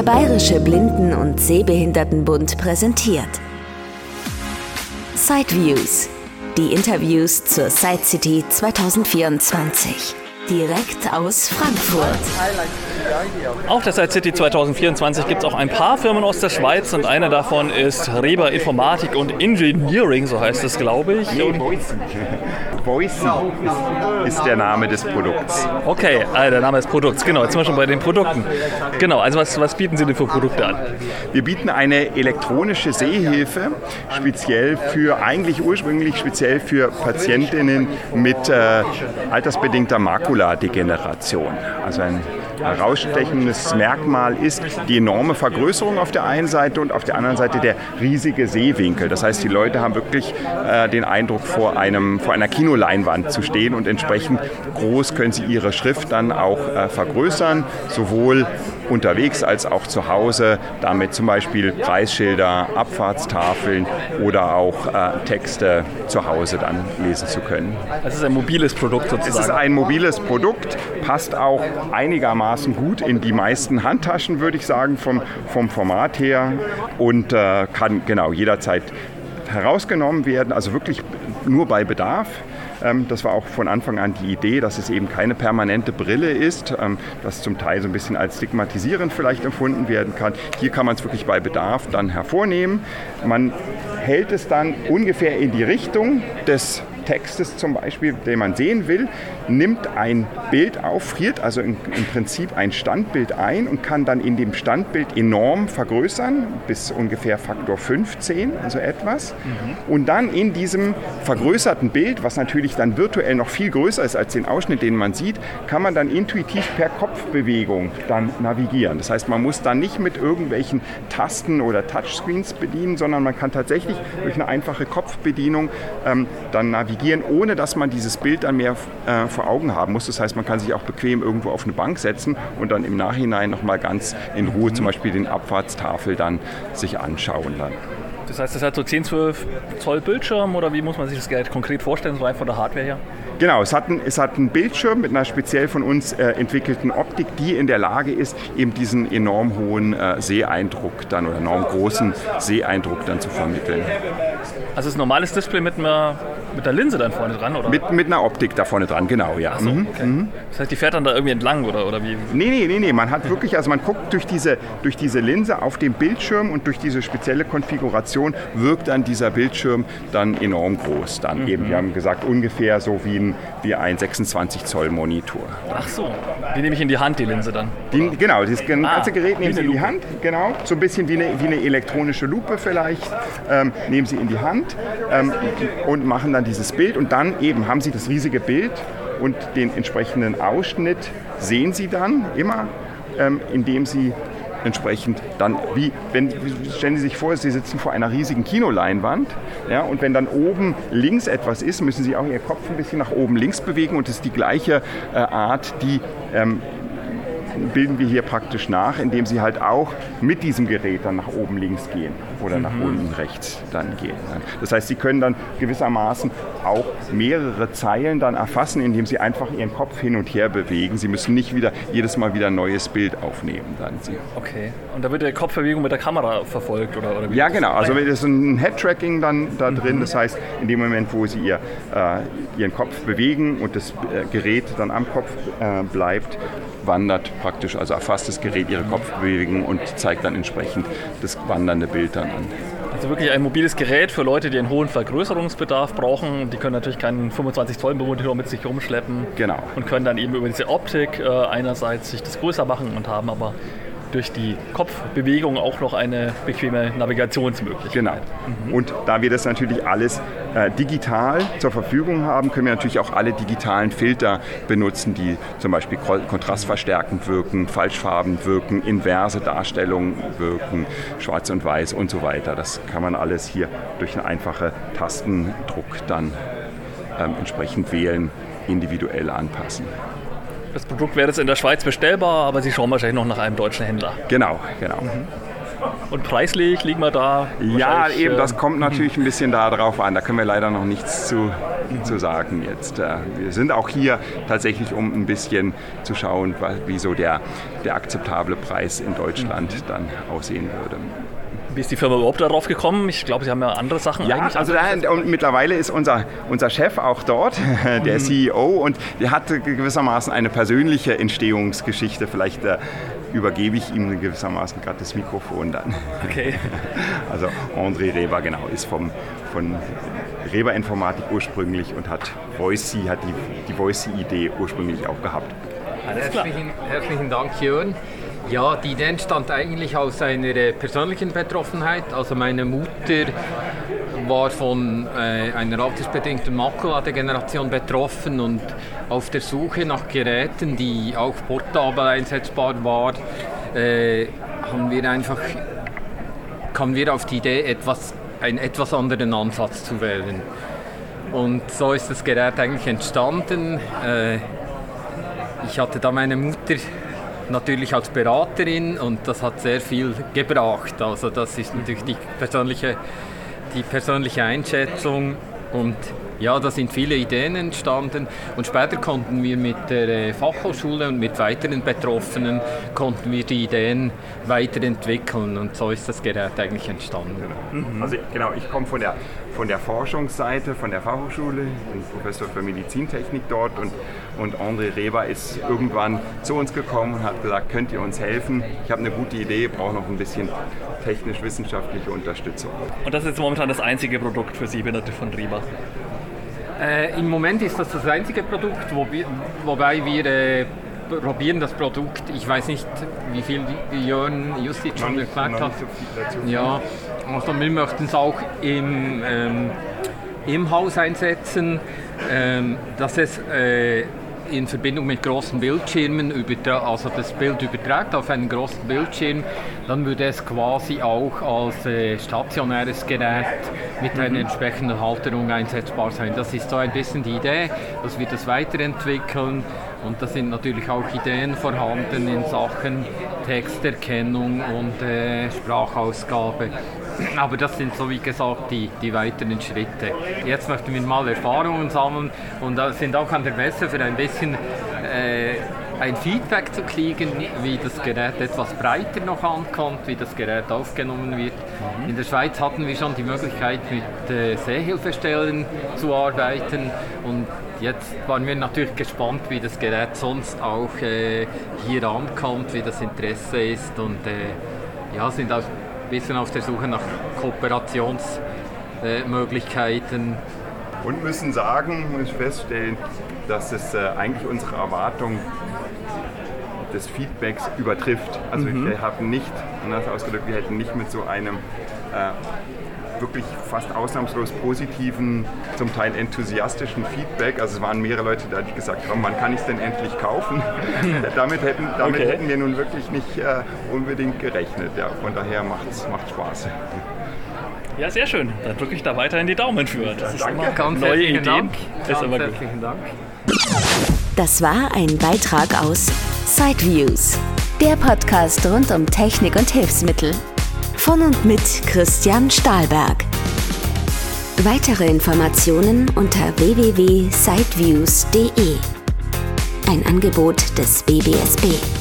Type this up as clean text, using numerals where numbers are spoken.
Der Bayerische Blinden- und Sehbehindertenbund präsentiert Sideviews, die Interviews zur Side City 2024. Direkt aus Frankfurt. Auf der Side City 2024 gibt es auch ein paar Firmen aus der Schweiz und eine davon ist Reber Informatik und Engineering, so heißt es, glaube ich. Voicen ist der Name des Produkts. Okay, der Name des Produkts, genau. Jetzt sind wir schon bei den Produkten. Genau, also was bieten Sie denn für Produkte an? Wir bieten eine elektronische Sehhilfe, ursprünglich speziell für Patientinnen mit altersbedingter Makuladegeneration. Also ein herausstechendes Merkmal ist die enorme Vergrößerung auf der einen Seite und auf der anderen Seite der riesige Sehwinkel. Das heißt, die Leute haben wirklich den Eindruck, vor einer Kinoleinwand zu stehen und entsprechend groß können sie ihre Schrift dann auch vergrößern, sowohl unterwegs als auch zu Hause, damit zum Beispiel Preisschilder, Abfahrtstafeln oder auch Texte zu Hause dann lesen zu können. Es ist ein mobiles Produkt sozusagen. Es ist ein mobiles Produkt, passt auch einigermaßen gut in die meisten Handtaschen, würde ich sagen, vom Format her und kann jederzeit herausgenommen werden, also wirklich nur bei Bedarf. Das war auch von Anfang an die Idee, dass es eben keine permanente Brille ist, das zum Teil so ein bisschen als stigmatisierend vielleicht empfunden werden kann. Hier kann man es wirklich bei Bedarf dann hervornehmen. Man hält es dann ungefähr in die Richtung des Textes zum Beispiel, den man sehen will, nimmt ein Bild auf, friert also im Prinzip ein Standbild ein und kann dann in dem Standbild enorm vergrößern, bis ungefähr Faktor 15, also etwas. Und dann in diesem vergrößerten Bild, was natürlich dann virtuell noch viel größer ist als den Ausschnitt, den man sieht, kann man dann intuitiv per Kopfbewegung dann navigieren. Das heißt, man muss dann nicht mit irgendwelchen Tasten oder Touchscreens bedienen, sondern man kann tatsächlich durch eine einfache Kopfbedienung dann navigieren, ohne dass man dieses Bild dann mehr vor Augen haben muss. Das heißt, man kann sich auch bequem irgendwo auf eine Bank setzen und dann im Nachhinein nochmal ganz in Ruhe zum Beispiel den Abfahrtstafel dann sich anschauen. Dann. Das heißt, das hat so 10, 12 Zoll Bildschirm oder wie muss man sich das Gerät konkret vorstellen, so rein von der Hardware her? Genau, es hat einen Bildschirm mit einer speziell von uns entwickelten Optik, die in der Lage ist, eben diesen enorm hohen Seeeindruck dann oder enorm großen Seeeindruck dann zu vermitteln. Also ist ein normales Display mit der Linse dann vorne dran, oder? Mit einer Optik da vorne dran, genau, ja. Ach so, okay. Das heißt, die fährt dann da irgendwie entlang, oder wie? Nee, man hat wirklich, also man guckt durch diese Linse auf dem Bildschirm und durch diese spezielle Konfiguration wirkt dann dieser Bildschirm dann enorm groß. Dann eben, wir haben gesagt, ungefähr so wie ein 26 Zoll Monitor. Ach so, die nehme ich in die Hand, die Linse dann? Genau, das ganze Gerät nehmen Sie in die Hand, genau, so ein bisschen wie eine elektronische Lupe vielleicht, nehmen Sie in die Hand und machen dann dieses Bild und dann eben haben Sie das riesige Bild und den entsprechenden Ausschnitt sehen Sie dann immer, indem Sie entsprechend dann, stellen Sie sich vor, Sie sitzen vor einer riesigen Kinoleinwand, ja, und wenn dann oben links etwas ist, müssen Sie auch Ihr Kopf ein bisschen nach oben links bewegen und das ist die gleiche Art, die bilden wir hier praktisch nach, indem Sie halt auch mit diesem Gerät dann nach oben links gehen oder nach unten rechts dann gehen. Das heißt, Sie können dann gewissermaßen auch mehrere Zeilen dann erfassen, indem Sie einfach Ihren Kopf hin und her bewegen. Sie müssen nicht jedes Mal wieder ein neues Bild aufnehmen. Dann. Okay, und da wird die Kopfbewegung mit der Kamera verfolgt? Oder wie? Ja, genau. Also das ist ein Head-Tracking dann da drin. Das heißt, in dem Moment, wo Sie Ihren Kopf bewegen und das Gerät dann am Kopf bleibt, wandert praktisch, also erfasst das Gerät Ihre Kopfbewegung und zeigt dann entsprechend das wandernde Bild dann an. Also wirklich ein mobiles Gerät für Leute, die einen hohen Vergrößerungsbedarf brauchen. Die können natürlich keinen 25 Zoll Monitor mit sich rumschleppen. Genau. Und können dann eben über diese Optik einerseits sich das größer machen und haben aber durch die Kopfbewegung auch noch eine bequeme Navigationsmöglichkeit. Genau. Und da wir das natürlich alles digital zur Verfügung haben, können wir natürlich auch alle digitalen Filter benutzen, die zum Beispiel kontrastverstärkend wirken, falschfarben wirken, inverse Darstellungen wirken, schwarz und weiß und so weiter. Das kann man alles hier durch einen einfachen Tastendruck dann entsprechend wählen, individuell anpassen. Das Produkt wäre jetzt in der Schweiz bestellbar, aber Sie schauen wahrscheinlich noch nach einem deutschen Händler. Genau. Und preislich liegen wir da? Ja, eben, das kommt natürlich ein bisschen darauf an. Da können wir leider noch nichts zu sagen jetzt. Wir sind auch hier tatsächlich, um ein bisschen zu schauen, wie so der akzeptable Preis in Deutschland dann aussehen würde. Wie ist die Firma überhaupt darauf gekommen? Ich glaube, Sie haben ja andere Sachen. Ja, also und mittlerweile ist unser Chef auch dort, der CEO, und der hat gewissermaßen eine persönliche Entstehungsgeschichte. Vielleicht übergebe ich ihm gewissermaßen gerade das Mikrofon dann. Okay. Also André Reber, genau, ist von Reber Informatik ursprünglich und hat die Voicy-Idee ursprünglich auch gehabt. Alles klar. Herzlichen Dank, Jörn. Ja, die Idee entstand eigentlich aus einer persönlichen Betroffenheit. Also meine Mutter war von einer altersbedingten Makuladegeneration betroffen und auf der Suche nach Geräten, die auch portabel einsetzbar waren, kamen wir auf die Idee, einen etwas anderen Ansatz zu wählen. Und so ist das Gerät eigentlich entstanden. Ich hatte da meine Mutter natürlich als Beraterin und das hat sehr viel gebracht. Also das ist natürlich die persönliche Einschätzung und ja, da sind viele Ideen entstanden und später konnten wir mit der Fachhochschule und mit weiteren Betroffenen die Ideen weiterentwickeln und so ist das Gerät eigentlich entstanden. Also genau, ich komme von der Forschungsseite, von der Fachhochschule, bin Professor für Medizintechnik dort und André Reber ist irgendwann zu uns gekommen und hat gesagt, könnt ihr uns helfen? Ich habe eine gute Idee, brauche noch ein bisschen technisch-wissenschaftliche Unterstützung. Und das ist jetzt momentan das einzige Produkt für Sehbehinderte von Reber? Im Moment ist das einzige Produkt, wobei wir probieren das Produkt, ich weiß nicht, wie viel Jörn Justic schon erklärt hat. Ja, also wir möchten es auch im Haus einsetzen, dass es in Verbindung mit großen Bildschirmen, also das Bild überträgt auf einen großen Bildschirm, dann würde es quasi auch als stationäres Gerät mit einer entsprechenden Halterung einsetzbar sein. Das ist so ein bisschen die Idee, dass wir das weiterentwickeln und da sind natürlich auch Ideen vorhanden in Sachen Texterkennung und Sprachausgabe. Aber das sind so wie gesagt die weiteren Schritte. Jetzt möchten wir mal Erfahrungen sammeln und sind auch an der Messe für ein bisschen ein Feedback zu kriegen, wie das Gerät etwas breiter noch ankommt, wie das Gerät aufgenommen wird. In der Schweiz hatten wir schon die Möglichkeit, mit Sehhilfestellen zu arbeiten und jetzt waren wir natürlich gespannt, wie das Gerät sonst auch hier ankommt, wie das Interesse ist und sind auch ein bisschen auf der Suche nach Kooperationsmöglichkeiten. Und müssen feststellen, dass es eigentlich unsere Erwartung des Feedbacks übertrifft. Also wir haben nicht, anders ausgedrückt, wir hätten nicht mit so einem wirklich fast ausnahmslos positiven, zum Teil enthusiastischen Feedback. Also es waren mehrere Leute da, die gesagt haben, wann kann ich es denn endlich kaufen? Damit hätten wir nun wirklich nicht unbedingt gerechnet. Ja, von daher macht Spaß. Ja, sehr schön. Dann drücke ich da weiterhin die Daumen für. Das ist immer ganz neue Ideen. Dank. Ist immer gut. Herzlichen Dank. Das war ein Beitrag aus Sideviews, der Podcast rund um Technik und Hilfsmittel. Von und mit Christian Stahlberg. Weitere Informationen unter www.sideviews.de. Ein Angebot des BBSB.